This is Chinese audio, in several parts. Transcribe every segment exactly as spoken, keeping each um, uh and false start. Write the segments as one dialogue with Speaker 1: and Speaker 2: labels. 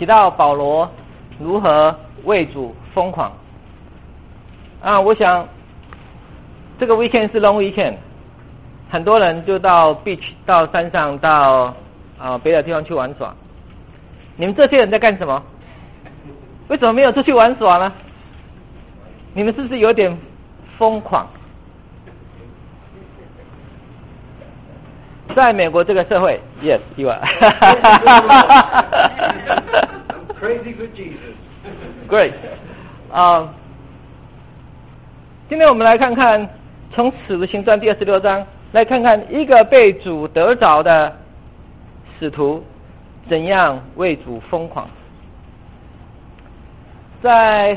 Speaker 1: 提到保罗如何为主疯狂啊，我想这个 weekend 是 long weekend， 很多人就到 beach 到山上到啊别的地方去玩耍。你们这些人在干什么？为什么没有出去玩耍呢？你们是不是有点疯狂？在美国这个社会 ，yes， you are
Speaker 2: crazy for Jesus.
Speaker 1: Great， 啊、uh, ，今天我们来看看从《使徒行传》第二十六章来看看一个被主得着的使徒怎样为主疯狂。在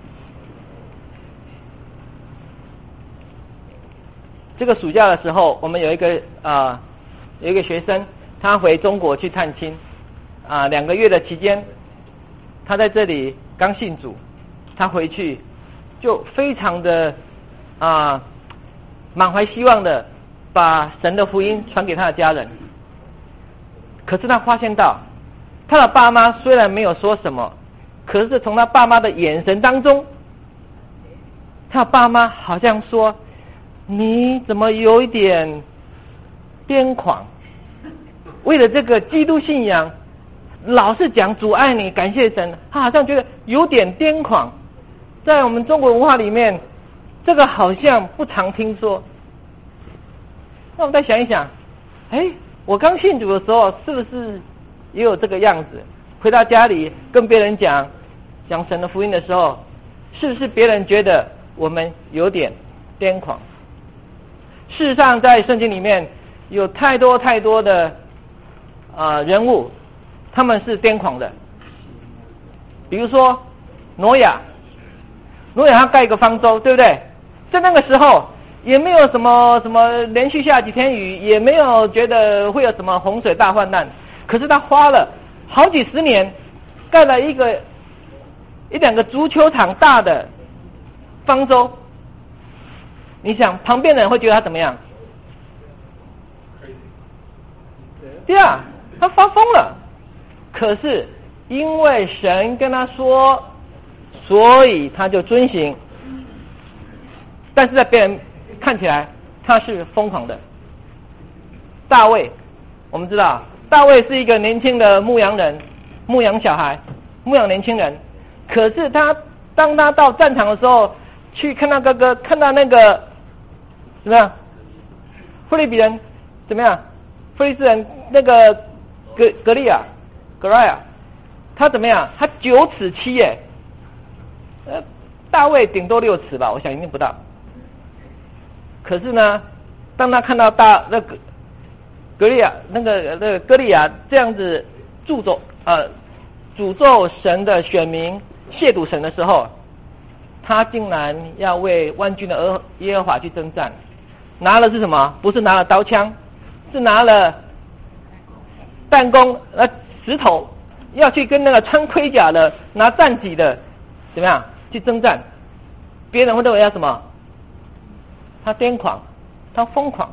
Speaker 1: 这个暑假的时候，我们有一个啊、呃、有一个学生，他回中国去探亲啊、呃，两个月的期间，他在这里刚信主，他回去就非常的啊、呃、满怀希望的把神的福音传给他的家人。可是他发现到，他的爸妈虽然没有说什么，可是从他爸妈的眼神当中，他爸妈好像说，你怎么有一点癫狂？为了这个基督信仰，老是讲主爱你，感谢神，他好像觉得有点癫狂。在我们中国文化里面，这个好像不常听说。那我们再想一想，哎，我刚信主的时候，是不是也有这个样子？回到家里跟别人讲讲神的福音的时候，是不是别人觉得我们有点癫狂？事实上，在圣经里面有太多太多的啊、呃、人物，他们是癫狂的。比如说挪亚，挪亚他盖一个方舟，对不对？在那个时候也没有什么什么连续下几天雨，也没有觉得会有什么洪水大患难。可是他花了好几十年，盖了一个一两个足球场大的方舟。你想旁边的人会觉得他怎么样？对啊，他发疯了。可是因为神跟他说，所以他就遵行。但是在别人看起来他是疯狂的。大卫，我们知道大卫是一个年轻的牧羊人，牧羊小孩，牧羊年轻人。可是他当他到战场的时候，去看到哥哥，看到那个怎么样？菲利比人怎么样？菲利斯人那个格格利亚，格莱亚，他怎么样？他九尺七耶，呃，大卫顶多六尺吧，我想一定不到。可是呢，当他看到大那个格利亚那个那个格利亚这样子诅咒呃诅咒神的选民，亵渎神的时候，他竟然要为万军的耶和华去征战，拿了是什么？不是拿了刀枪，是拿了弹弓、呃石头，要去跟那个穿盔甲的、拿战戟的怎么样去征战？别人会认为他什么？他癫狂，他疯狂。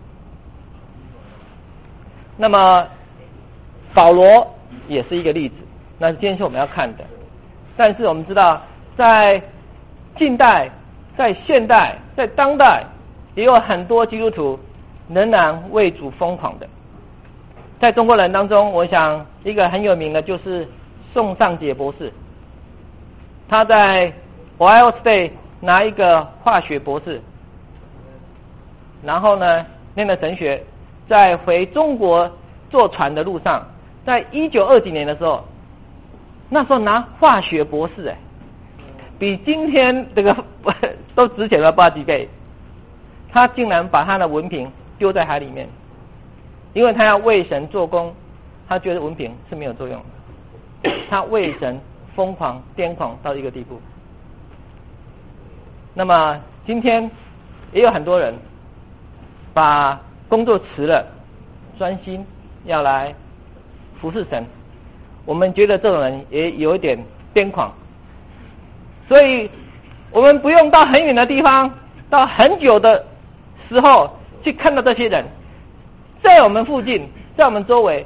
Speaker 1: 那么保罗也是一个例子，那今天是我们要看的。但是我们知道，在近代、在现代、在当代，也有很多基督徒仍然为主疯狂的。在中国人当中，我想一个很有名的就是宋尚杰博士，他在 Ohio State 拿一个化学博士，然后呢念了神学，在回中国坐船的路上，在一九二几年的时候，那时候拿化学博士，哎，比今天这个都值钱了不知道几倍。他竟然把他的文凭丢在海里面，因为他要为神做工，他觉得文凭是没有作用的。他为神疯狂癫狂到一个地步。那么今天也有很多人把工作辞了，专心要来服侍神。我们觉得这种人也有一点癫狂，所以我们不用到很远的地方，到很久的时候去看到这些人，在我们附近，在我们周围，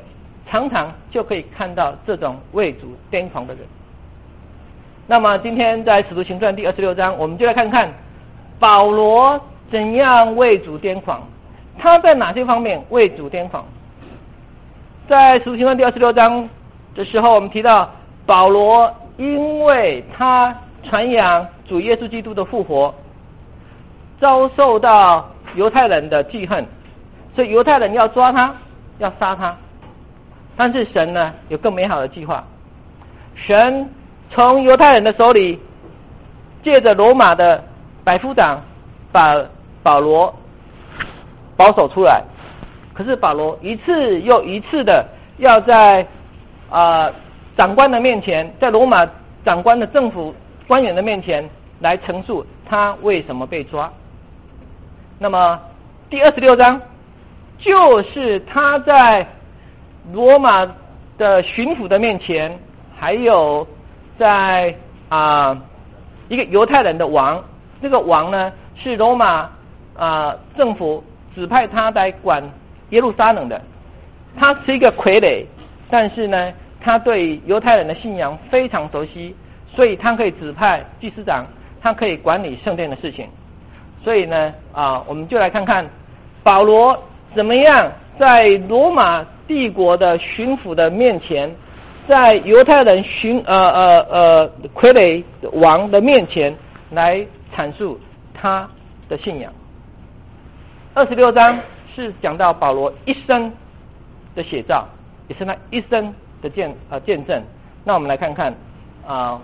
Speaker 1: 常常就可以看到这种为主癫狂的人。那么今天在使徒行传第二十六章，我们就来看看保罗怎样为主癫狂，他在哪些方面为主癫狂。在使徒行传第二十六章的时候，我们提到保罗因为他传扬主耶稣基督的复活，遭受到犹太人的记恨，所以犹太人要抓他，要杀他。但是神呢，有更美好的计划。神从犹太人的手里，借着罗马的百夫长，把保罗保守出来。可是保罗一次又一次的要在啊、呃、长官的面前，在罗马长官的政府官员的面前来陈述他为什么被抓。那么第二十六章就是他在罗马的巡抚的面前，还有在啊、呃、一个犹太人的王，这个王呢是罗马啊、呃、政府指派他来管耶路撒冷的。他是一个傀儡，但是呢他对犹太人的信仰非常熟悉，所以他可以指派祭司长，他可以管理圣殿的事情。所以呢啊，我们就来看看保罗怎么样在罗马帝国的巡抚的面前，在犹太人巡呃呃呃傀儡王的面前来阐述他的信仰。二十六章是讲到保罗一生的写照，也是他一生的见呃见证。那我们来看看啊、呃，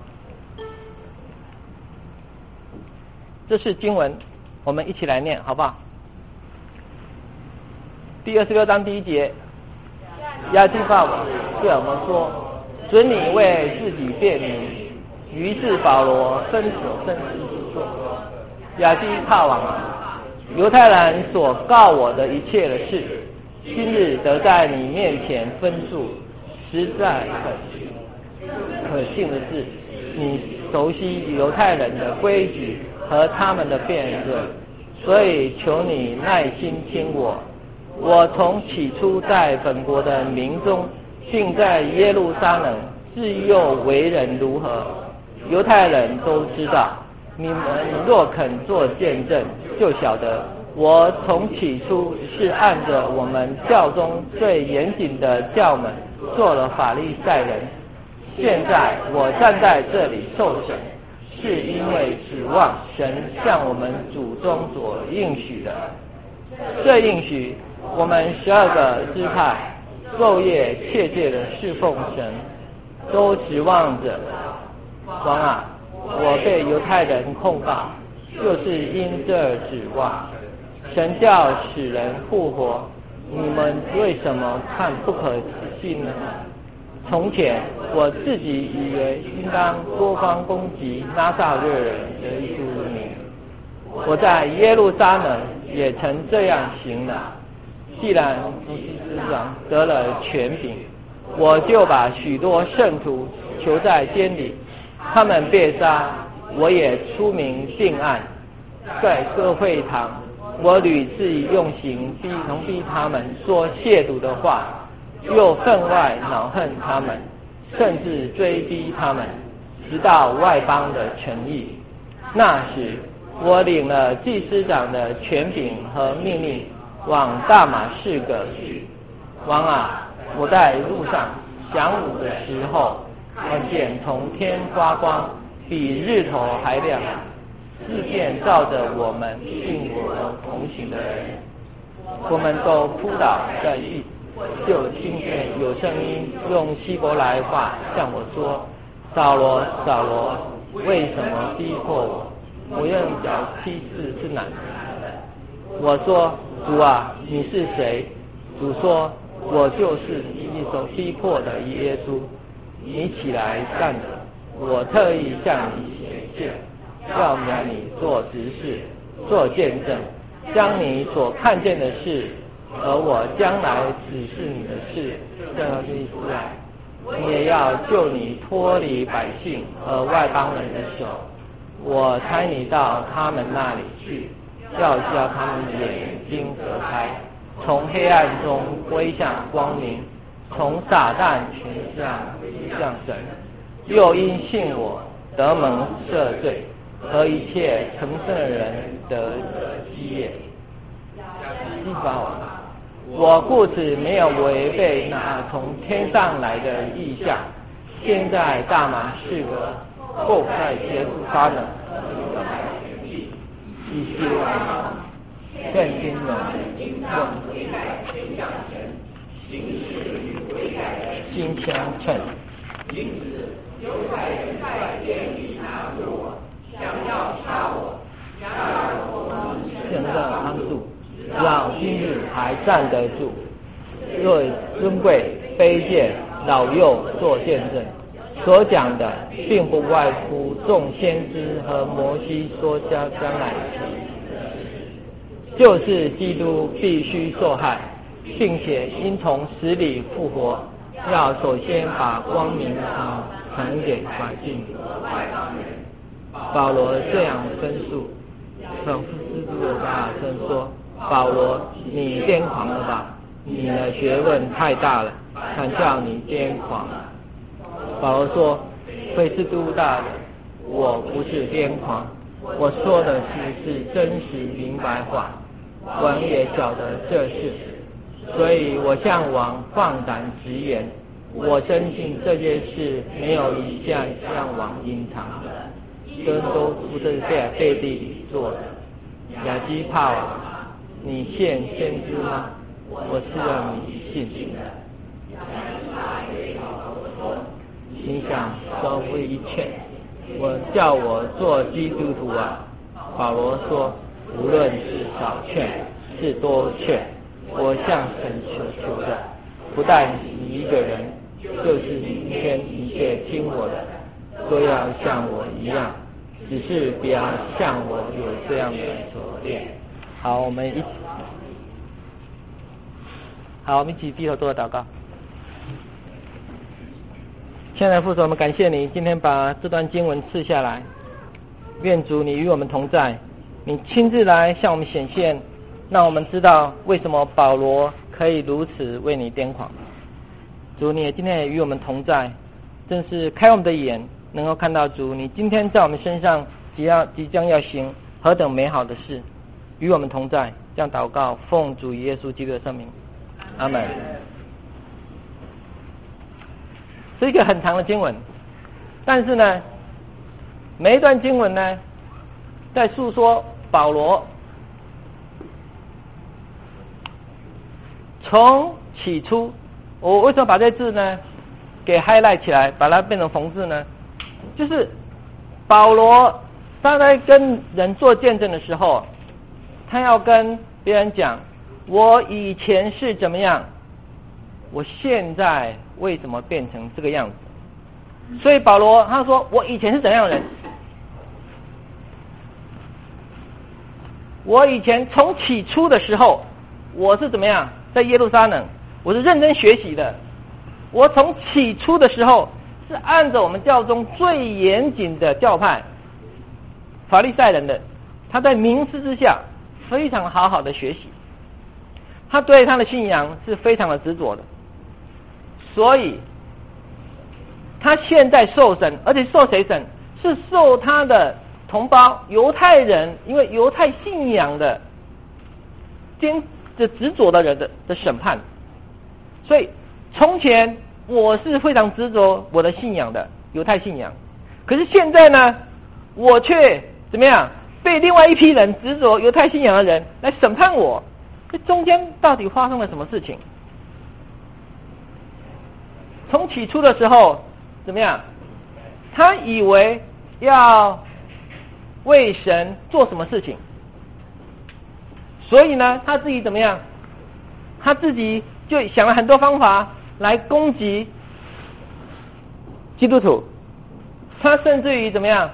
Speaker 1: 这是经文，我们一起来念好不好？第二十六章第一节，亚基帕王对我们说：“准你为自己辩明。”于是保罗伸手伸手说：“亚基帕王啊，犹太人所告我的一切的事，今日得在你面前分述，实在可可信的是，你熟悉犹太人的规矩和他们的辩论，所以求你耐心听我。我从起初在本国的民中，并在耶路撒冷自幼为人如何，犹太人都知道。你们若肯做见证，就晓得我从起初是按着我们教中最严谨的教门做了法利赛人。现在我站在这里受审，是因为指望神向我们祖宗所应许的。这应许我们十二个支派昼夜切切的侍奉神，都指望着。王啊，我被犹太人控告，就是因这指望。神叫使人复活，你们为什么看不可信呢？从前我自己以为应当多方攻击拿撒勒人的耶稣名，我在耶路撒冷也曾这样行了。既然祭司长得了权柄，我就把许多圣徒囚在监里，他们被杀，我也出名定案。在各会堂，我屡次用刑逼能逼他们说亵渎的话，又分外恼恨他们，甚至追逼他们，直到外邦的诚意。那时我领了祭司长的权柄和命令，往大马士革去。王啊，我在路上晌午的时候，看见从天发光，比日头还亮，四面照着我们信我同行的人，我们都扑倒在地，就听见有声音用希伯来话向我说：“扫罗，扫罗，为什么逼迫我？我用脚踢刺是哪？”我说：“主啊，你是谁？”主说：“我就是你所逼迫的耶稣。你起来站着，我特意向你显现，要免你做执事，做见证，将你所看见的事，而我将来指示你的事，这立出来。你也要救你脱离百姓和外邦人的手。我差你到他们那里去，要叫他们的眼睛得开，从黑暗中归向光明， 从撒旦权下降神，又因信我得蒙赦罪，和一切成圣的人得基业。西法王，我故此没有违背那从天上来的意象，现在大马士革后在耶路撒冷一些更新的用心相称，因此犹太人在监里拿住我，想要杀我，然而我现在安住，直到今日还站得住。若尊贵卑贱老幼做见证，所讲的并不外乎众先知和摩西说将将来的事，就是基督必须受害，并且因从死里复活，要首先把光明啊传给百姓。保罗这样分述，仿佛基督的大声说：保罗，你癫狂了吧？你的学问太大了，才叫你癫狂。保罗说：非是督大的，我不是癫狂，我说的是是真实明白话，王也晓得这事，所以我向王放胆直言，我真信这件事没有一项向王隐藏的，都都不是在背地里做的。亚基帕王，你现先知吗？我是让你信的。心想收复一切，我叫我做基督徒啊。保罗说，无论是少劝是多劝，我向神所求的，不但你一个人，就是明天一切听我的，都要像我一样，只是不要像我有这样的所练。好，我们一起，好，我们一起低头做个祷告。现在父神，我们感谢你今天把这段经文赐下来，愿主你与我们同在，你亲自来向我们显现，让我们知道为什么保罗可以如此为你癫狂。主，你也今天也与我们同在，真是开我们的眼，能够看到主你今天在我们身上即要即将要行何等美好的事，与我们同在。这样祷告，奉主耶稣基督的圣名，阿们。是一个很长的经文，但是呢，每一段经文呢，在诉说保罗从起初，我为什么把这字呢给 highlight 起来，把它变成红字呢？就是保罗他在跟人做见证的时候，他要跟别人讲，我以前是怎么样，我现在为什么变成这个样子？所以保罗他说，我以前是怎样的人？我以前从起初的时候，我是怎么样？在耶路撒冷，我是认真学习的。我从起初的时候是按照我们教中最严谨的教派法利赛人的，他在明师之下非常好好的学习，他对他的信仰是非常的执着的。所以他现在受审，而且受谁审？是受他的同胞犹太人，因为犹太信仰的坚的执着的人的的审判。所以从前我是非常执着我的信仰的犹太信仰，可是现在呢，我却怎么样被另外一批人执着犹太信仰的人来审判我？这中间到底发生了什么事情？从起初的时候怎么样？他以为要为神做什么事情，所以呢，他自己怎么样？他自己就想了很多方法来攻击基督徒。他甚至于怎么样？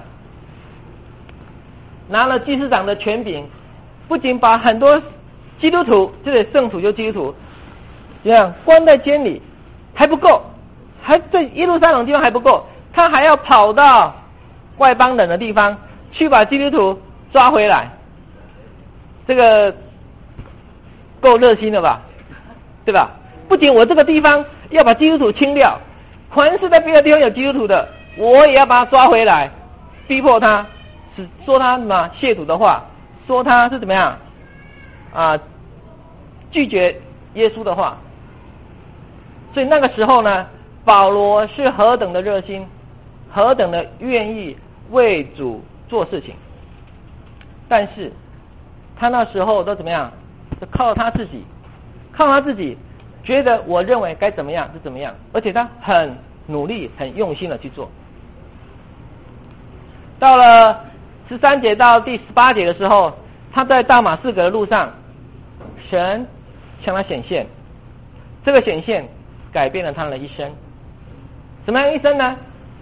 Speaker 1: 拿了祭司长的权柄，不仅把很多基督徒，这里圣徒就基督徒，这样关在监里还不够。还在耶路撒冷地方还不够，他还要跑到外邦人的地方去把基督徒抓回来，这个够热心的吧，对吧？不仅我这个地方要把基督徒清掉。凡是在别的地方有基督徒的，我也要把他抓回来，逼迫他，说他什么亵渎的话，说他是怎么样啊，拒绝耶稣的话。所以那个时候呢，保罗是何等的热心，何等的愿意为主做事情，但是他那时候都怎么样？就靠他自己，靠他自己，觉得我认为该怎么样就怎么样，而且他很努力、很用心的去做。到了十三节到第十八节的时候，他在大马士革的路上，神向他显现，这个显现改变了他的一生。什么样的一生呢？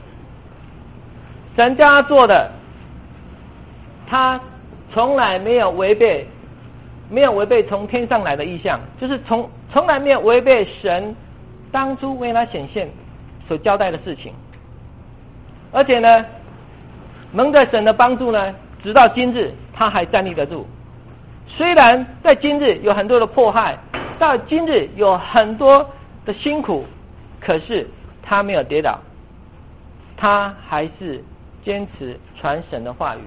Speaker 1: 神叫他做的，他从来没有违背，没有违背从天上来的意象，就是从从来没有违背神当初为他显现所交代的事情。而且呢，蒙着神的帮助呢，直到今日他还站立得住。虽然在今日有很多的迫害，到今日有很多的辛苦，可是他没有跌倒，他还是坚持传神的话语。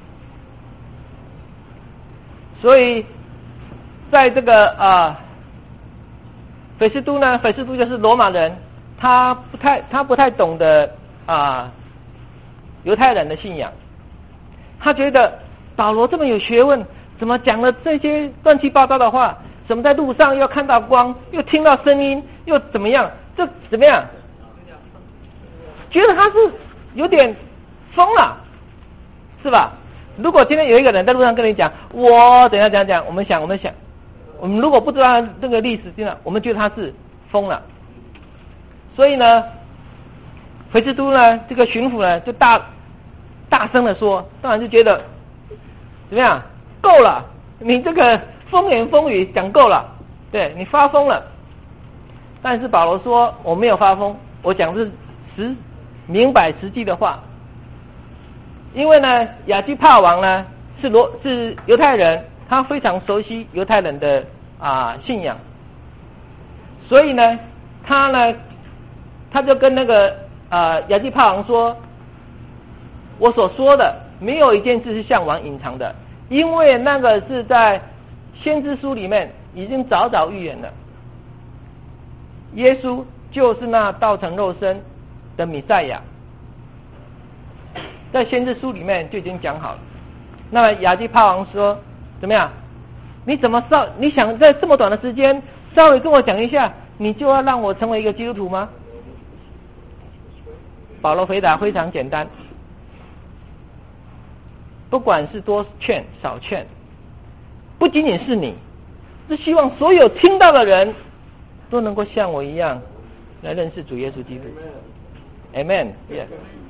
Speaker 1: 所以在这个啊，斐斯都呢，斐斯都就是罗马人，他不太他不太懂得啊犹太人的信仰，他觉得保罗这么有学问，怎么讲了这些乱七八糟的话？怎么在路上又看到光，又听到声音，又怎么样？这怎么样？觉得他是有点疯了，是吧？如果今天有一个人在路上跟你讲，我怎样怎样讲，我们想，我们想，我们如果不知道这个历史，真的，我们觉得他是疯了。所以呢，斐斯都呢，这个巡抚呢，就大大声的说，当然就觉得怎么样？够了，你这个风言风语讲够了，对你发疯了。但是保罗说，我没有发疯，我讲的是实明白实际的话。因为呢，亚基帕王呢是罗是犹太人，他非常熟悉犹太人的啊信仰，所以呢，他呢他就跟那个啊亚基帕王说，我所说的没有一件事是向王隐藏的，因为那个是在先知书里面已经早早预言了，耶稣就是那道成肉身的弥赛亚。在先知书里面就已经讲好了。那么亚基帕王说，怎么样？你怎么稍你想在这么短的时间稍微跟我讲一下，你就要让我成为一个基督徒吗？保罗回答非常简单，不管是多劝少劝，不仅仅是你，是希望所有听到的人都能够像我一样来认识主耶稣基督。 Amen, yes。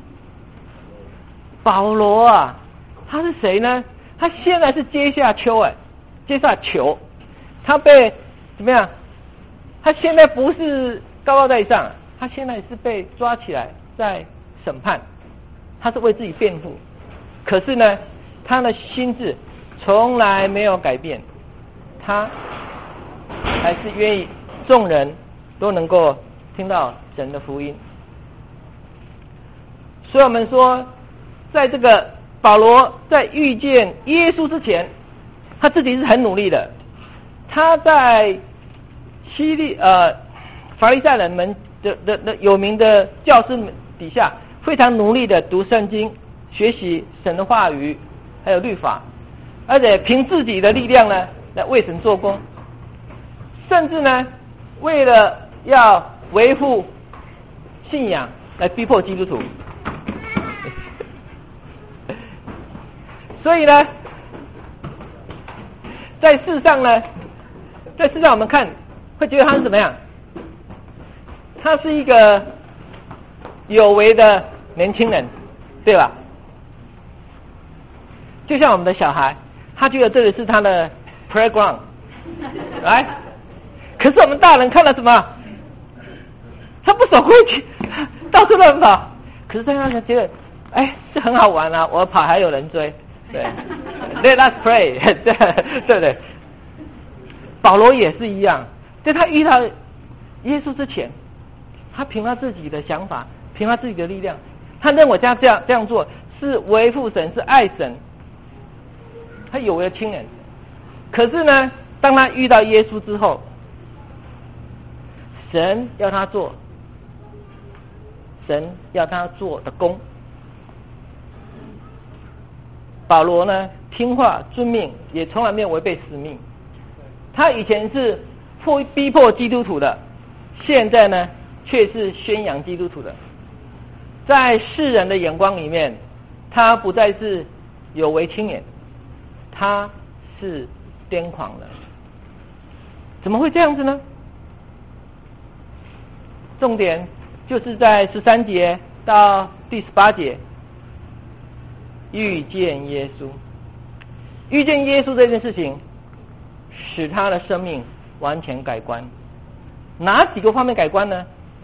Speaker 1: 保罗啊，他是谁呢？他现在是阶下囚哎，阶下囚，他被怎么样？他现在不是高高在上，他现在是被抓起来在审判，他是为自己辩护。可是呢，他的心智从来没有改变，他还是愿意众人都能够听到神的福音。所以我们说，在这个保罗在遇见耶稣之前，他自己是很努力的。他在希利呃法利赛人们的的的有名的教师底下，非常努力的读圣经，学习神的话语，还有律法，而且凭自己的力量呢，来为神做工，甚至呢，为了要维护信仰，来逼迫基督徒。所以呢，在世上呢，在世上我们看会觉得他是怎么样？他是一个有为的年轻人，对吧？就像我们的小孩，他觉得这里是他的 playground， 来，可是我们大人看了什么？他不守规矩，到处乱跑。可是他觉得，哎，是很好玩啊，我跑还有人追。对 ，Let us pray， 对对对。保罗也是一样，在他遇到耶稣之前， 他凭他自己的想法，凭他自己的力量，他认为他这样这样做是维护神，是爱神，他有为亲人。可是呢，当他遇到耶稣之后，神要他做，神要他做的工。保罗呢，听话遵命，也从来没有违背使命。他以前是迫逼迫基督徒的，现在呢，却是宣扬基督徒的。在世人的眼光里面，他不再是有为青年，他是癫狂了。怎么会这样子呢？重点就是在十三节到第十八节，遇见耶稣。遇见耶稣这件事情，使他的生命完全改观。哪几个方面改观呢？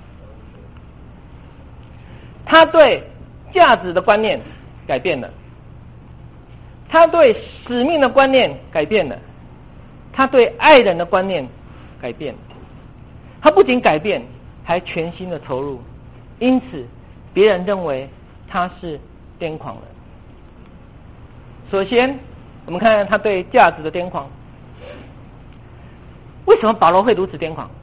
Speaker 1: 他对价值的观念改变了，他对使命的观念改变了，他对爱人的观念改变了。他不仅改变，还全心的投入，因此别人认为他是癫狂了。首先，我们看看他对价值的癫狂。为什么保罗会如此癫狂？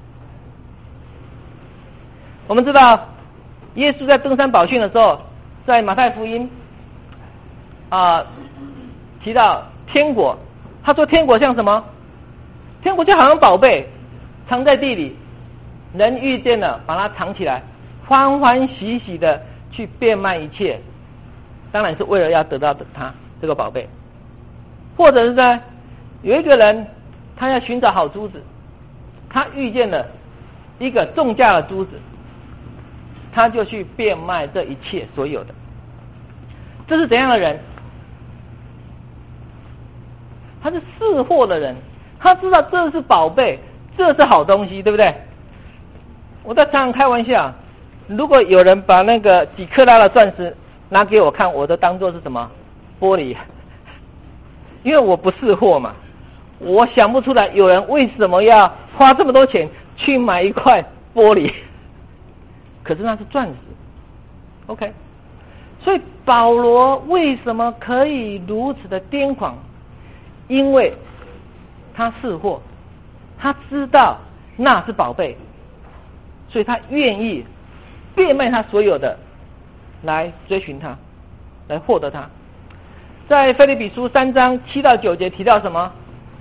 Speaker 1: 我们知道，耶稣在登山宝训的时候，在马太福音啊、呃、提到天国，他说天国像什么？天国就好像宝贝藏在地里，人遇见了把它藏起来，欢欢喜喜的去变卖一切，当然是为了要得到它这个宝贝。或者是呢，有一个人他要寻找好珠子，他遇见了一个重价的珠子，他就去变卖这一切所有的。这是怎样的人？他是识货的人，他知道这是宝贝，这是好东西，对不对？我在常常开玩笑，如果有人把那个几克拉的钻石拿给我看，我都当作是什么？玻璃。因为我不识货嘛，我想不出来有人为什么要花这么多钱去买一块玻璃，可是那是钻石。 OK， 所以保罗为什么可以如此的癫狂？因为他识货，他知道那是宝贝，所以他愿意变卖他所有的来追寻他，来获得他。在腓立比书三章七到九节提到什么？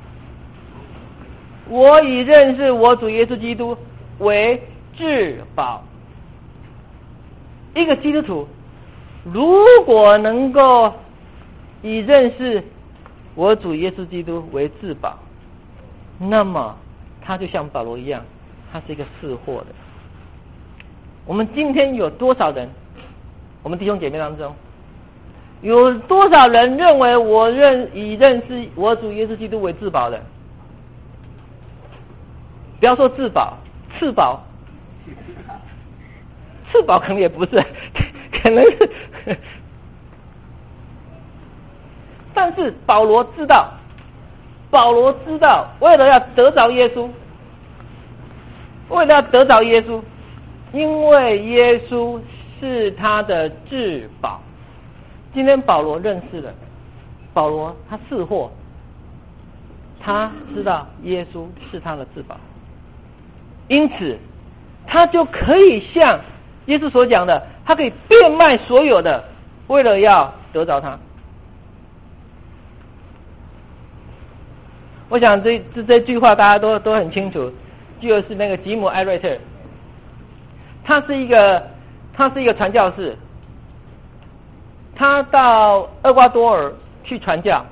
Speaker 1: 我以认识我主耶稣基督为至宝。一个基督徒如果能够以认识我主耶稣基督为至宝，那么他就像保罗一样，他是一个识货的。我们今天有多少人，我们弟兄姐妹当中有多少人认为我认以认识我主耶稣基督为至宝的？不要说至宝，次宝，次宝可能也不是，可能是。但是保罗知道，保罗知道，为了要得着耶稣，为了要得着耶稣，因为耶稣是他的至宝。今天保罗认识了，保罗他识货，他知道耶稣是他的至宝，因此他就可以像耶稣所讲的，他可以变卖所有的，为了要得着他。我想这这这句话大家都都很清楚，就是那个吉姆艾瑞特，他是一个他是一个传教士。他到厄瓜多尔去传教，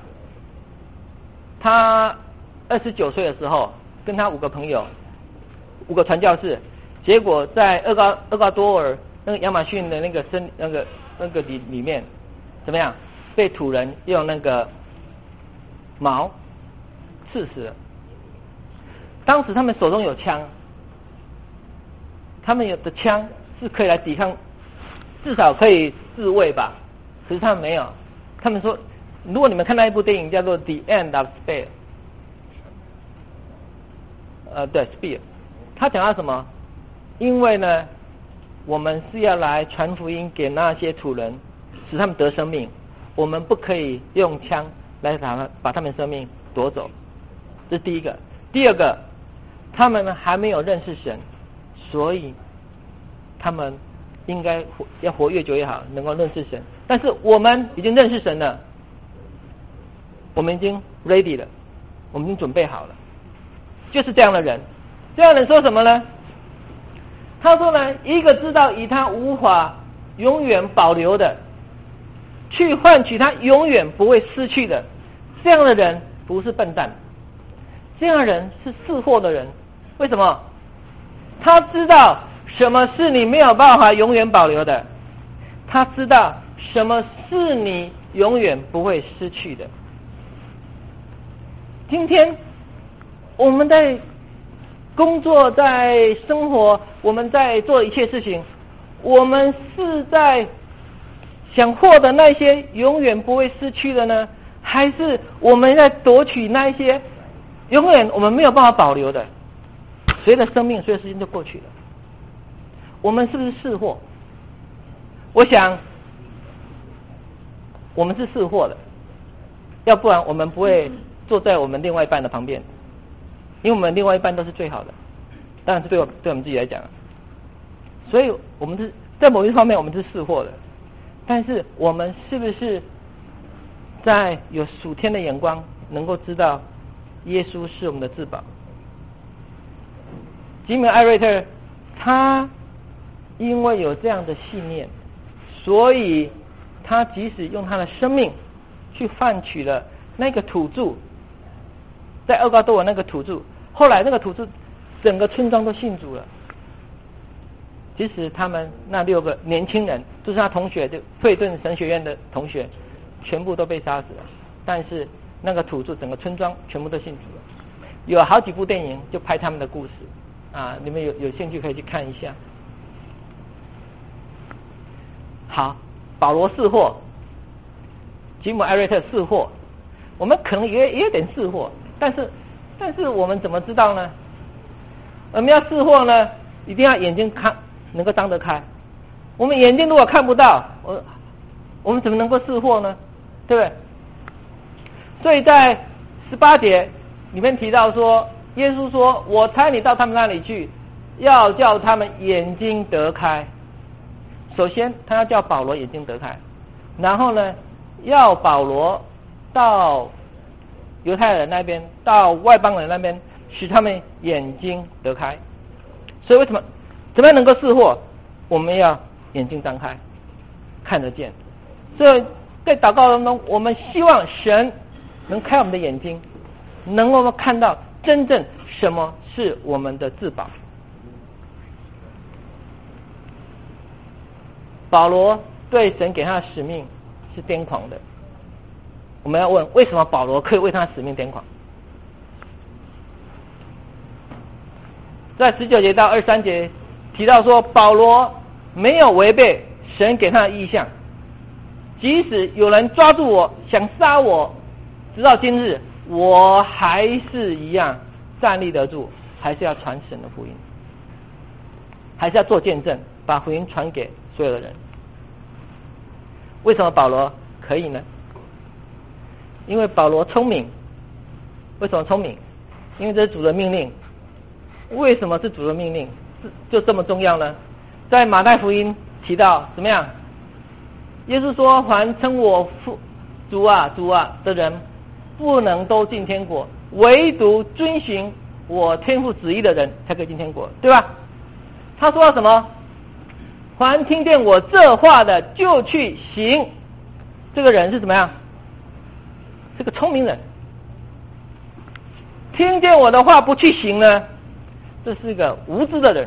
Speaker 1: 他二十九岁的时候，跟他五个朋友，五个传教士，结果在厄瓜厄瓜多尔那个亚马逊的那个森那个那个里里面，怎么样？被土人用那个矛刺死了。当时他们手中有枪，他们有的枪是可以来抵抗，至少可以自卫吧。可是他们没有，他们说，如果你们看到一部电影叫做《The End of Spear》，呃，对 ，Spear， 他讲到什么？ 因为呢，我们是要来传福音给那些土人，使他们得生命，我们不可以用枪来把他把他们生命夺走，这是第一个。第二个，他们还没有认识神，所以他们应该活要活越久越好，能够认识神。但是我们已经认识神了，我们已经 ready 了，我们已经准备好了，就是这样的人。这样的人说什么呢？他说呢，一个知道以他无法永远保留的，去换取他永远不会失去的，这样的人不是笨蛋，这样的人是识货的人。为什么？他知道什么是你没有办法永远保留的，他知道什么是你永远不会失去的。今天我们在工作，在生活，我们在做一切事情，我们是在想获得那些永远不会失去的呢，还是我们在夺取那一些永远我们没有办法保留的？随着生命，随着时间就过去了。我们是不是识货？我想我们是识货的，要不然我们不会坐在我们另外一半的旁边，因为我们另外一半都是最好的，当然是对我对我们自己来讲，所以我们是在某一方面我们是识货的，但是我们是不是在有属天的眼光，能够知道耶稣是我们的至宝？吉姆·艾瑞特他因为有这样的信念，所以他即使用他的生命去换取了那个土著，在厄瓜多尔那个土著，后来那个土著整个村庄都信主了。即使他们那六个年轻人都是他同学，就惠顿神学院的同学，全部都被杀死了，但是那个土著整个村庄全部都信主了。有好几部电影就拍他们的故事啊，你们有有兴趣可以去看一下。好，保罗识货，吉姆·艾瑞特识货，我们可能也也有点识货，但是但是我们怎么知道呢？我们要识货呢，一定要眼睛看能够张得开。我们眼睛如果看不到，我我们怎么能够识货呢？对不对？所以在十八节里面提到说，耶稣说：“我差你到他们那里去，要叫他们眼睛得开。”首先，他要叫保罗眼睛得开，然后呢，要保罗到犹太人那边，到外邦人那边，使他们眼睛得开。所以，为什么怎么样能够识货？我们要眼睛张开，看得见。所以在祷告当中，我们希望神能开我们的眼睛，能够看到真正什么是我们的至宝。保罗对神给他的使命是癫狂的。我们要问，为什么保罗可以为他的使命癫狂？在十九节到二十三节提到说，保罗没有违背神给他的意向，即使有人抓住我想杀我，直到今日我还是一样站立得住，还是要传神的福音，还是要做见证，把福音传给所有的人。为什么保罗可以呢？因为保罗聪明。为什么聪明？因为这是主的命令。为什么是主的命令就这么重要呢？在马太福音提到怎么样？耶稣说：“凡称我父主啊主啊的人，不能都进天国，唯独遵行我天父旨意的人才可以进天国，对吧？”他说什么？凡听见我这话的就去行，这个人是怎么样？是个聪明人。听见我的话不去行呢，这是个无知的人。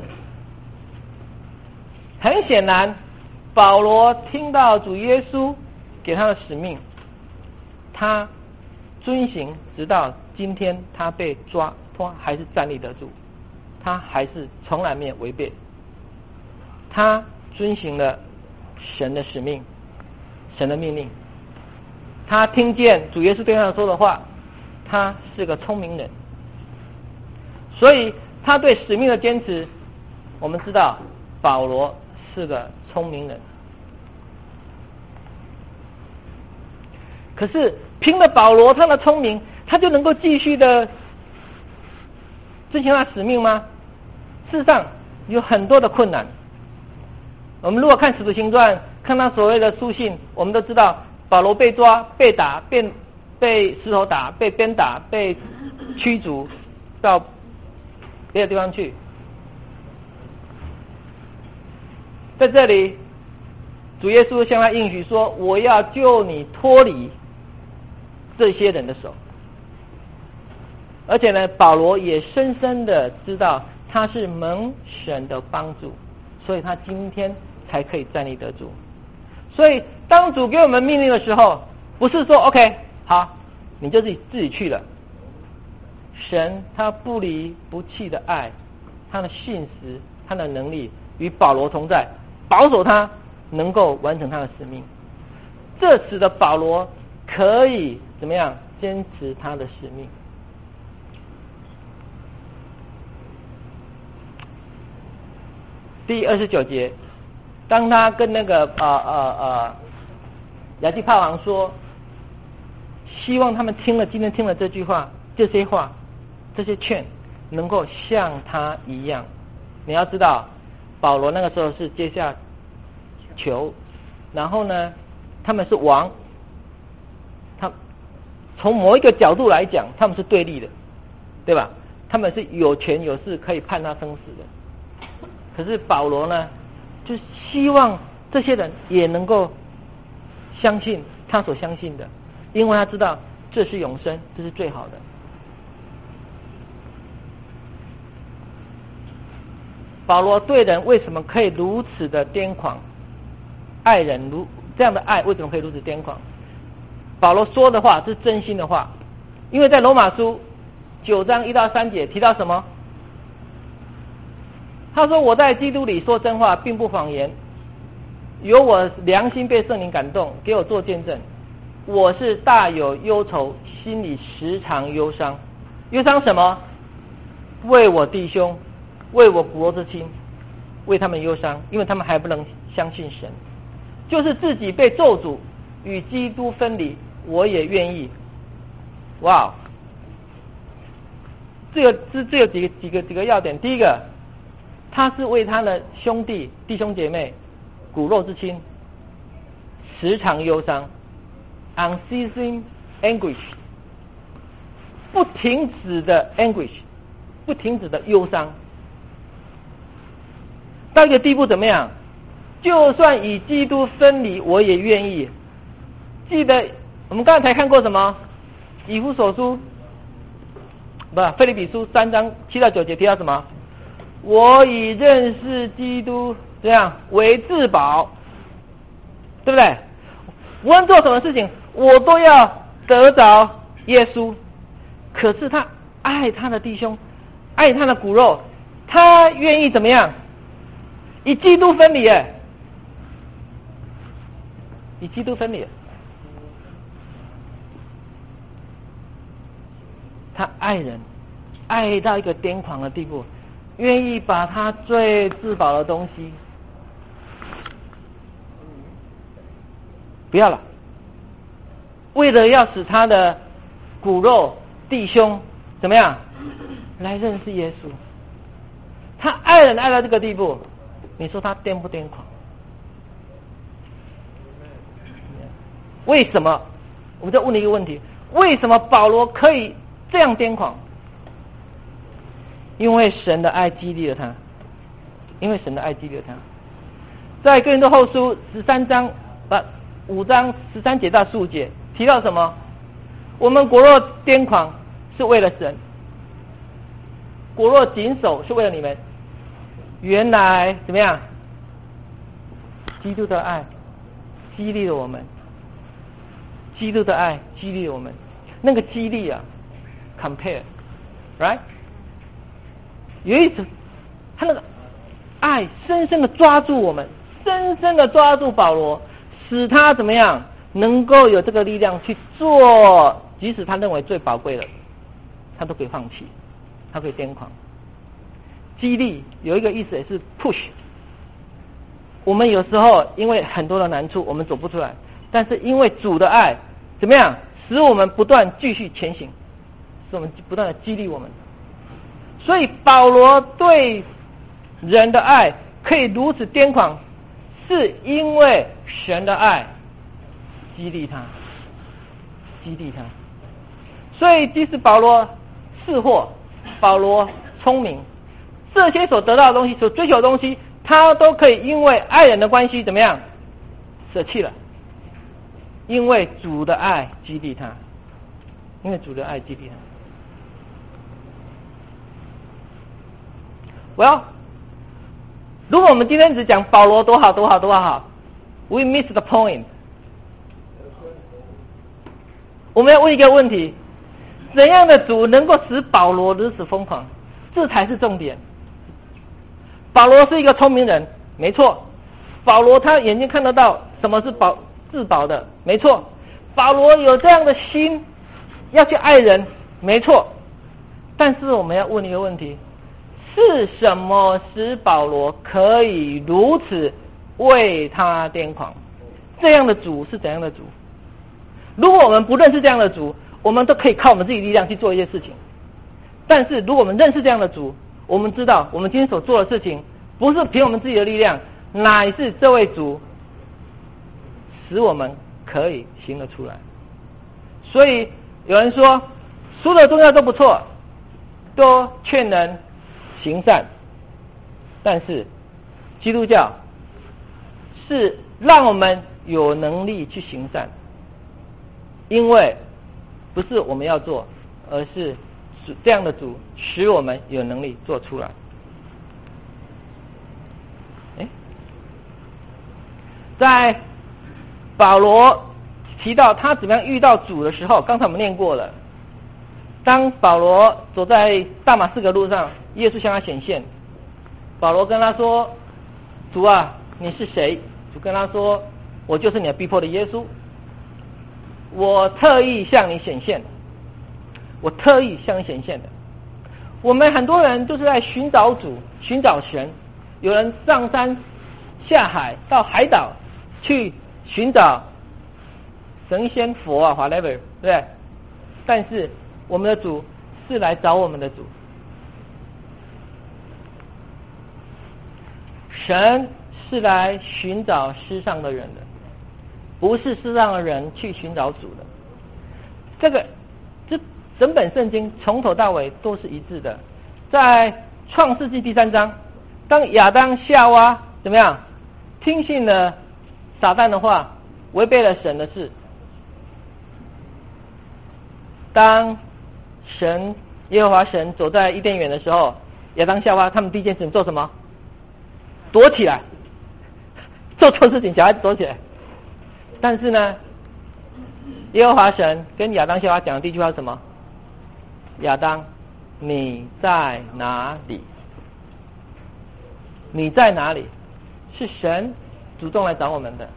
Speaker 1: 很显然，保罗听到主耶稣给他的使命，他遵行，直到今天他被抓，他还是站立得住，他还是从来没有违背，他遵行了神的使命，神的命令。他听见主耶稣对他说的话，他是个聪明人，所以他对使命的坚持我们知道保罗是个聪明人，可是凭了保罗他的聪明，他就能够继续的执行他使命吗？事实上有很多的困难。我们如果看使徒行传，看他所谓的书信，我们都知道保罗被抓、被打、被被石头打、被鞭打、被驱逐到别的地方去。在这里，主耶稣向他应许说：“我要救你脱离这些人的手。”而且呢，保罗也深深的知道他是蒙神的帮助，所以他今天才可以站立得住。所以当主给我们命令的时候，不是说 OK 好你就自己自己去了。神他不离不弃的爱，他的信实，他的能力与保罗同在，保守他能够完成他的使命。这使得保罗可以怎么样坚持他的使命。第二十九节，当他跟那个呃呃呃亚基帕王说，希望他们听了今天听了这句话，这些话，这些劝，能够像他一样。你要知道，保罗那个时候是阶下囚，然后呢，他们是王，他从某一个角度来讲，他们是对立的，对吧？他们是有权有势可以判他生死的。可是保罗呢，就希望这些人也能够相信他所相信的，因为他知道这是永生，这是最好的。保罗对人为什么可以如此的癫狂？爱人如这样的爱为什么可以如此癫狂？保罗说的话是真心的话，因为在罗马书九章一到三节提到什么？他说：“我在基督里说真话，并不谎言。有我良心被圣灵感动，给我做见证。我是大有忧愁，心里时常忧伤。忧伤什么？为我弟兄，为我骨肉之亲，为他们忧伤，因为他们还不能相信神。就是自己被咒诅，与基督分离，我也愿意。”哇，这个这这有几个几个几个要点。第一个，他是为他的兄弟弟兄姐妹骨肉之亲时常忧伤 unceasing anguish， 不停止的 anguish， 不停止的忧伤，到一个地步怎么样？就算与基督分离，我也愿意。记得我们刚才看过什么？以弗所书不腓立比书三章七到九节提到什么？我以认识基督这样为至宝，对不对？无论做什么事情，我都要得着耶稣。可是他爱他的弟兄，爱他的骨肉，他愿意怎么样？以基督分离，哎，以基督分离。他爱人，爱到一个癫狂的地步。愿意把他最至宝的东西不要了，为了要使他的骨肉弟兄怎么样来认识耶稣。他爱人爱到这个地步，你说他癫不癫狂？为什么？我们再问你一个问题：为什么保罗可以这样癫狂？因为神的爱激励了他，因为神的爱激励了他。在哥林多后书十三章不五章十三节到十五节提到什么？我们骨肉癫狂是为了神，骨肉谨守是为了你们。原来怎么样？基督的爱激励了我们，基督的爱激励了我们。那个激励啊 ，compare， right？有一次，他那个爱深深的抓住我们，深深的抓住保罗，使他怎么样能够有这个力量去做，即使他认为最宝贵的，他都可以放弃，他可以癫狂。 激励，有一个意思也是 push。我们有时候因为很多的难处，我们走不出来，但是因为主的爱怎么样，使我们不断继续前行，使我们不断的激励我们。所以保罗对人的爱可以如此癫狂，是因为神的爱激励他，激励他。所以即使保罗识货，保罗聪明，这些所得到的东西，所追求的东西，他都可以因为爱人的关系怎么样舍弃了，因为主的爱激励他，因为主的爱激励他。Well， 如果我们今天只讲保罗多好多好多好 ，we miss the point。我们要问一个问题：怎样的主能够使保罗如此疯狂？这才是重点。保罗是一个聪明人，没错。保罗他眼睛看得到什么是保自保的，没错。保罗有这样的心，要去爱人，没错。但是我们要问一个问题：是什么使保罗可以如此为他癫狂？这样的主是怎样的主？如果我们不认识这样的主，我们都可以靠我们自己力量去做一些事情。但是如果我们认识这样的主，我们知道我们今天所做的事情不是凭我们自己的力量，乃是这位主使我们可以行得出来。所以有人说所有的宗教都不错，都劝人行善，但是基督教是让我们有能力去行善，因为不是我们要做，而是这样的主使我们有能力做出来。诶，在保罗提到他怎么样遇到主的时候，刚才我们念过了。当保罗走在大马士革路上，耶稣向他显现，保罗跟他说：主啊，你是谁？主跟他说：我就是你的逼迫的耶稣，我特意向你显现，我特意向你显现的。我们很多人都是在寻找主，寻找神，有人上山下海到海岛去寻找神仙佛啊 whatever， 对不对？但是我们的主是来找我们的主，神是来寻找世上的人的，不是世上的人去寻找主的。这个这整本圣经从头到尾都是一致的。在创世纪第三章，当亚当夏娃怎么样听信了撒旦的话，违背了神的事，当神耶和华神走在伊甸园的时候，亚当夏娃他们第一件事情做什么？躲起来，做错事情小孩子躲起来。但是呢，耶和华神跟亚当夏娃讲的第一句话是什么？亚当，你在哪里？你在哪里？是神主动来找我们的。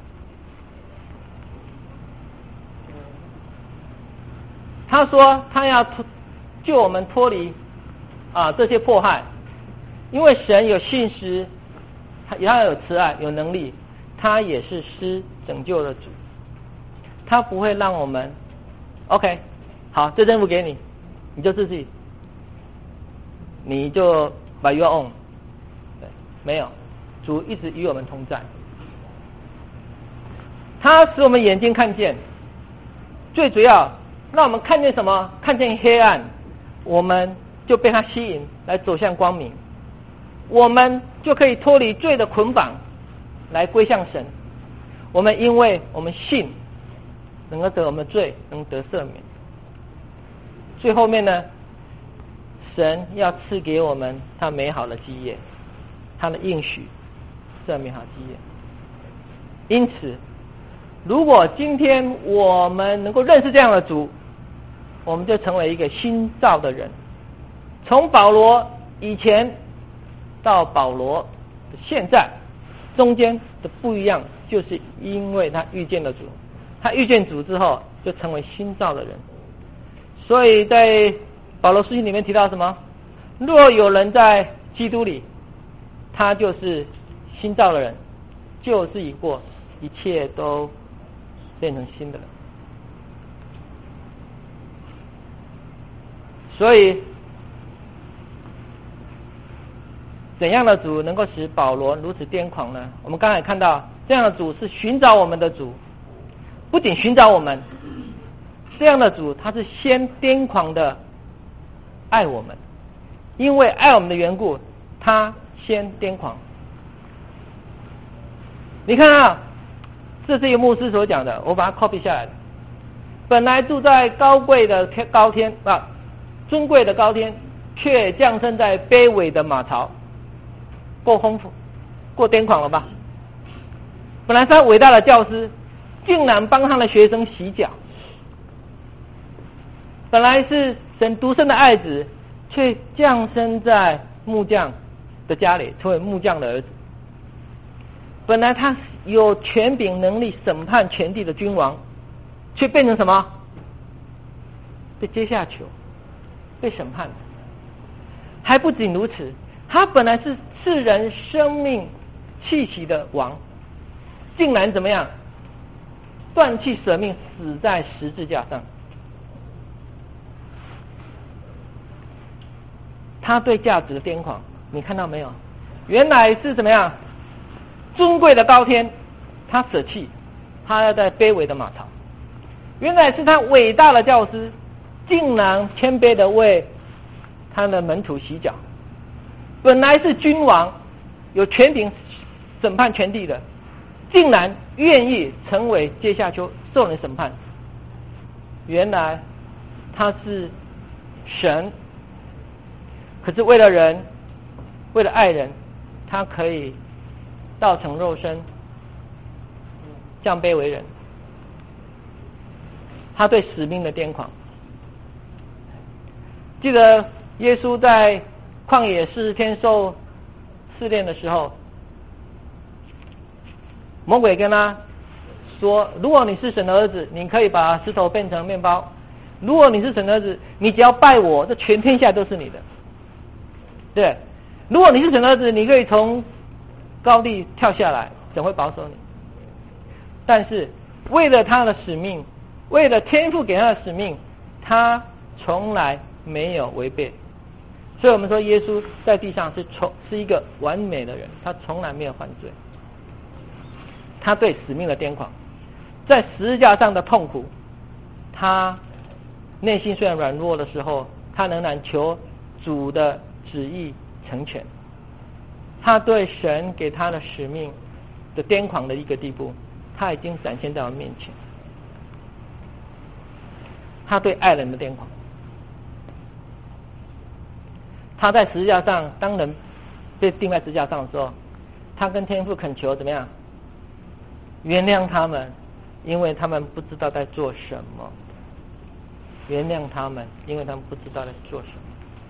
Speaker 1: 他说他要救我们脱离啊这些迫害，因为神有信实，他他有慈爱，有能力，他也是施拯救的主，他不会让我们 OK 好，这任务给你，你就自己，你就把 your own， 对，没有，主一直与我们同在，他使我们眼睛看见，最主要让我们看见什么？看见黑暗，我们就被他吸引来走向光明，我们就可以脱离罪的捆绑，来归向神。我们因为我们信，能够得我们的罪，能得赦免。最后面呢，神要赐给我们他美好的基业，他的应许，这美好基业。因此，如果今天我们能够认识这样的主，我们就成为一个新造的人。从保罗以前到保罗的现在，中间的不一样，就是因为他遇见了主，他遇见主之后就成为新造的人。所以在保罗书信里面提到什么？若有人在基督里，他就是新造的人，旧事已过，一切都变成新的了。所以，怎样的主能够使保罗如此癫狂呢？我们刚才看到，这样的主是寻找我们的主，不仅寻找我们，这样的主他是先癫狂的爱我们，因为爱我们的缘故，他先癫狂。你看啊，这是一个牧师所讲的，我把它 copy 下来了。本来住在高贵的高天啊。尊贵的高天，却降生在卑微的马槽，够丰富，够癫狂了吧？本来是他伟大的教师，竟然帮他的学生洗脚；本来是神独生的爱子，却降生在木匠的家里，成为木匠的儿子。本来他有权柄能力审判全地的君王，却变成什么？被阶下囚。被审判，还不仅如此，他本来是赐人生命气息的王，竟然怎么样？断气舍命，死在十字架上。他对价值的癫狂，你看到没有？原来是怎么样？尊贵的高天，他舍弃，他要在卑微的马槽。原来是他伟大的教师。竟然谦卑的为他的门徒洗脚，本来是君王，有权柄审判全地的，竟然愿意成为阶下囚，受人审判。原来他是神，可是为了人，为了爱人，他可以道成肉身，降卑为人。他对使命的癫狂。记得耶稣在旷野四十天受试炼的时候，魔鬼跟他说：如果你是神的儿子，你可以把石头变成面包；如果你是神的儿子，你只要拜我，这全天下都是你的。对，如果你是神的儿子，你可以从高地跳下来，神会保守你。但是为了他的使命，为了天父给他的使命，他从来没有违背。所以我们说耶稣在地上是从是一个完美的人，他从来没有犯罪。他对使命的癫狂，在十字架上的痛苦，他内心虽然软弱的时候，他仍然求主的旨意成全。他对神给他的使命的癫狂的一个地步，他已经展现在我面前。他对爱人的癫狂，他在十字架上，当人被钉在十字架上的时候，他跟天父恳求怎么样？原谅他们，因为他们不知道在做什么。原谅他们，因为他们不知道在做什么。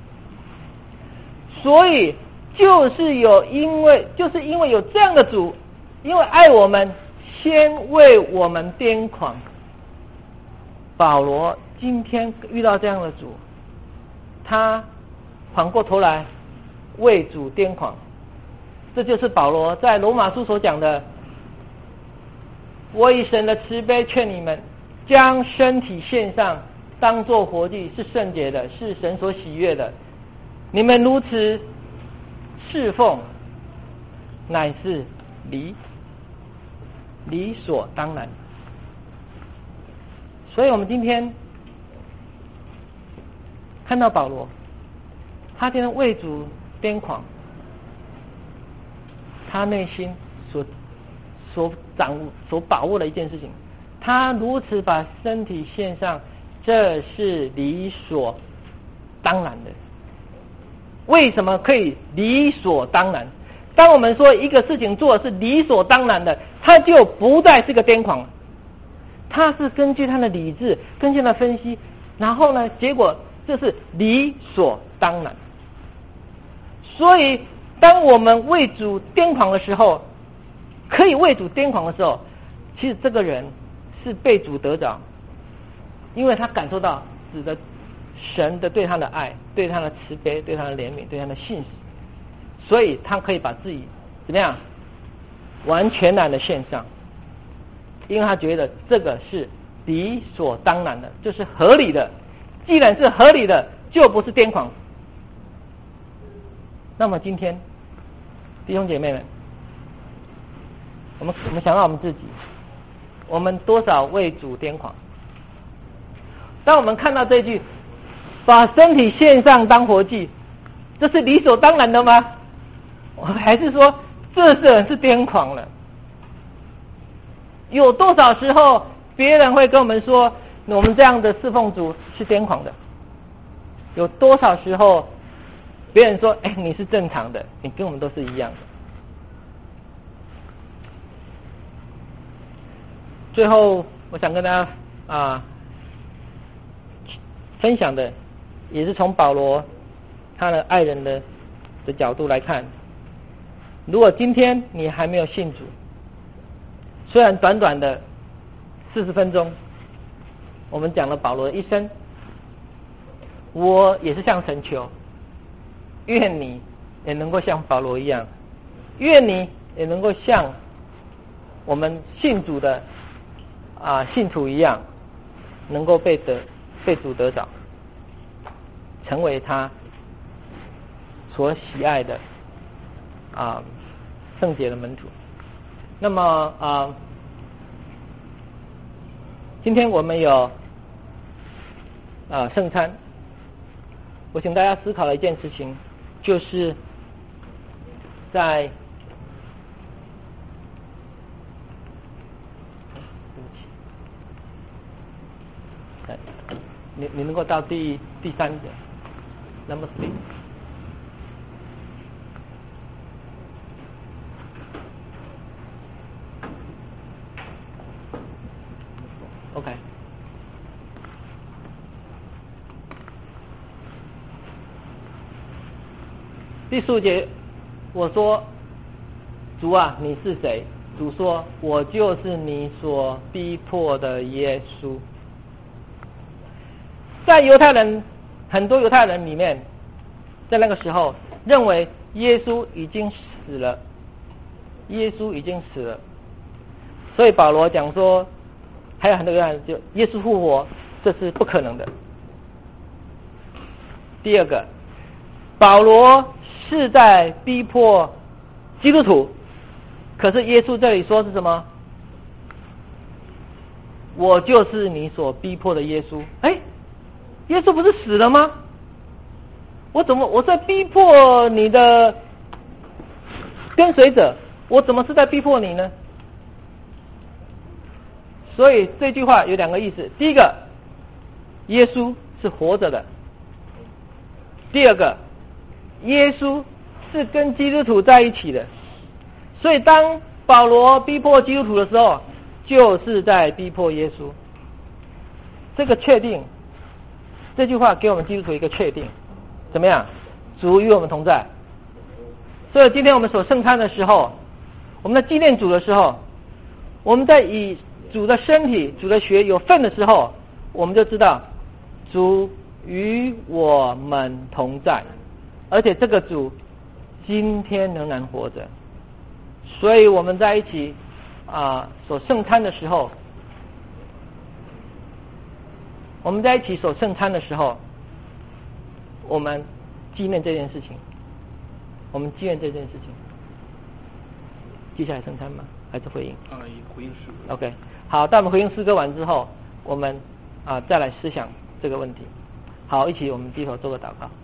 Speaker 1: 所以就是有因为就是因为有这样的主，因为爱我们，先为我们癫狂。保罗今天遇到这样的主，他反过头来为主癫狂。这就是保罗在罗马书所讲的：我以神的慈悲劝你们，将身体献上，当作活祭，是圣洁的，是神所喜悦的。你们如此侍奉，乃是理理所当然。所以我们今天看到保罗，他今天为主癫狂，他内心所所掌握、所把握的一件事情，他如此把身体献上，这是理所当然的。为什么可以理所当然？当我们说一个事情做的是理所当然的，他就不再是个癫狂了。他是根据他的理智，根据他的分析，然后呢，结果这是理所当然。所以，当我们为主癫狂的时候，可以为主癫狂的时候，其实这个人是被主得着，因为他感受到主的神的对他的爱，对他的慈悲，对他的怜悯，对他的信实。 所以他可以把自己怎么样完全然的献上，因为他觉得这个是理所当然的，这是合理的。既然是合理的，就不是癫狂。那么今天弟兄姐妹们，我们我们想到我们自己，我们多少为主癫狂？当我们看到这句把身体献上当活祭，这是理所当然的吗？我还是说这人是癫狂了？有多少时候别人会跟我们说我们这样的侍奉主是癫狂的？有多少时候别人说哎，你是正常的，你跟我们都是一样的？最后我想跟大家啊分享的，也是从保罗他的爱人的的角度来看，如果今天你还没有信主，虽然短短的四十分钟我们讲了保罗的一生，我也是向神求，愿你也能够像保罗一样，愿你也能够像我们信主的啊信徒一样，能够被得被主得着，成为他所喜爱的啊圣洁的门徒。那么啊，今天我们有啊圣餐，我请大家思考的一件事情，就是在你你能够到第第三点 ，number three。OK， 第十五节，我说主啊，你是谁？主说，我就是你所逼迫的耶稣。在犹太人很多犹太人里面，在那个时候认为耶稣已经死了，耶稣已经死了，所以保罗讲说，还有很多人就耶稣复活，这是不可能的。第二个，保罗是在逼迫基督徒，可是耶稣这里说是什么？我就是你所逼迫的耶稣。哎，耶稣不是死了吗？我怎么我在逼迫你的跟随者？我怎么是在逼迫你呢？所以这句话有两个意思：第一个，耶稣是活着的；第二个，耶稣是跟基督徒在一起的。所以当保罗逼迫基督徒的时候，就是在逼迫耶稣。这个确定，这句话给我们基督徒一个确定，怎么样？主与我们同在。所以今天我们所圣餐的时候，我们在纪念主的时候，我们在以主的身体、主的血有份的时候，我们就知道主与我们同在，而且这个主今天仍然活着。所以我们在一起啊所圣餐的时候，我们在一起所圣餐的时候，我们纪念这件事情，我们纪念这件事情。接下来圣餐吗？还是回应？
Speaker 2: 啊，回应诗歌。
Speaker 1: OK， 好，当我们回应诗歌完之后，我们啊再来思想这个问题。好，一起我们低头做个祷告。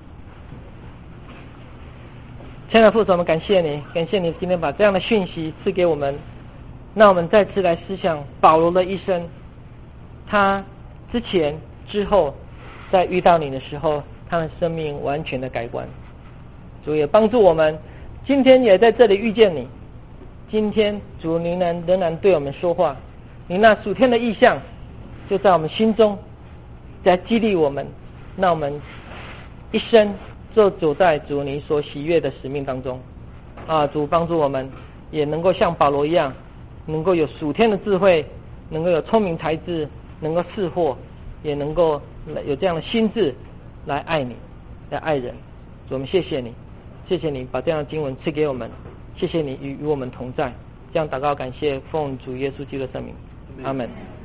Speaker 1: 亲爱的父神，我们感谢你，感谢你今天把这样的讯息赐给我们，让我们再次来思想保罗的一生，他之前之后在遇到你的时候，他的生命完全的改观。主也帮助我们，今天也在这里遇见你。今天主仍然仍然对我们说话，你那属天的意象就在我们心中，在激励我们，让我们一生就走在主你所喜悦的使命当中。啊，主帮助我们也能够像保罗一样，能够有属天的智慧，能够有聪明才智，能够识货，也能够有这样的心智来爱你，来爱人。主，我们谢谢你， 谢谢你把这样的经文赐给我们，谢谢你与与我们同在。这样祷告感谢奉主耶稣基督的圣名，阿门。